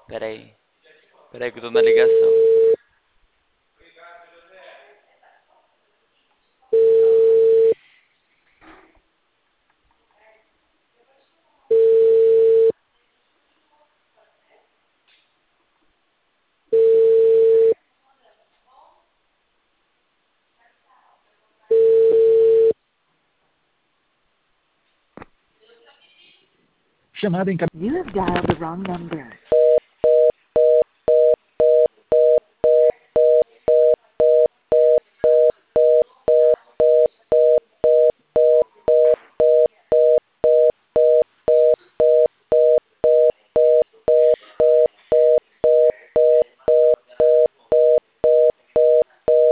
Peraí. Peraí que eu tô na ligação. Chamada em You have dialed the wrong number.